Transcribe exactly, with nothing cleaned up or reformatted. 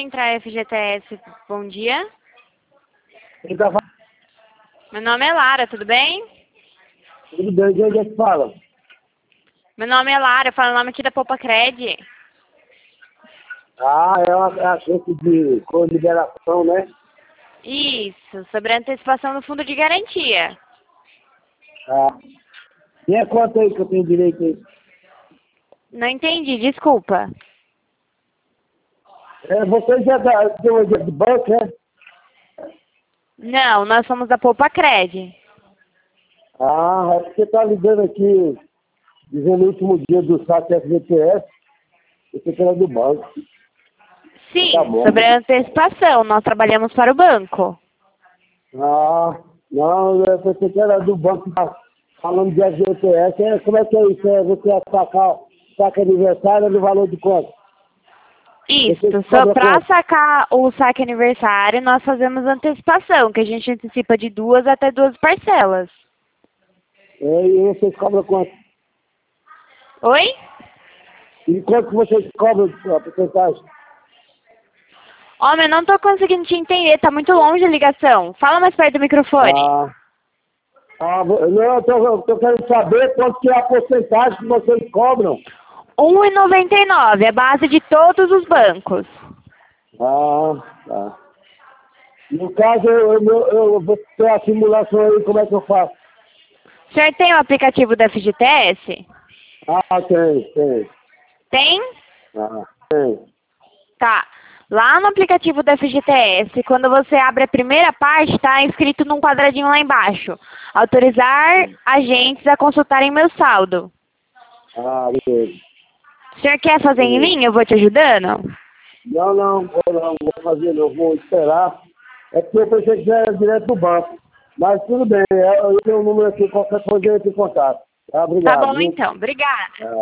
Central F G T S, bom dia. Quem tá falando? Meu nome é Lara, tudo bem? Tudo bem, quem é que fala? Meu nome é Lara, eu falo o nome aqui da Poupa Cred. Ah, é uma é a chance de com liberação, né? Isso, sobre a antecipação do fundo de garantia. Ah. E é quanto aí que eu tenho direito aí? Não entendi, desculpa. É, você já dá deu de banco, né? Não, nós somos da Poupa Cred. Ah, é porque tá ligando aqui, dizendo o último dia do saque F G T S, você que era do banco. Sim, Tá bom. sobre a antecipação, nós trabalhamos para o banco. Ah, não, eu pensei que era do banco, tá falando de F G T S, é, como é que é isso? É você sacar saque aniversário no valor de quanto? Isso, Você só cobra para quanto? sacar o saque aniversário, nós fazemos antecipação, que a gente antecipa de duas até duas parcelas. É, e vocês cobram quanto? Oi? E quanto que vocês cobram a porcentagem? Homem, eu não tô conseguindo te entender, tá muito longe a ligação. Fala mais perto do microfone. Ah, ah, vo- não, eu tô, eu tô querendo saber quanto que é a porcentagem que vocês cobram. um e noventa e nove, é a base de todos os bancos. Ah, tá. No caso, eu, eu, eu, eu vou ter a simulação aí, como é que eu faço? O senhor tem o aplicativo da F G T S? Ah, tem, tem. Tem? Ah, tem. Tá. Lá no aplicativo da F G T S, quando você abre a primeira parte, tá escrito num quadradinho lá embaixo. Autorizar agentes a consultarem meu saldo. Ah, beleza. O senhor quer fazer em Beleza. linha? Eu vou te ajudando? Não, não, vou não, vou fazer não, vou esperar. É porque eu pensei que já era direto do banco. Mas tudo bem, eu eu tenho o número aqui, qualquer coisa eu entro em contato. Tá, Tá obrigado, bom, viu? então. Obrigada. É.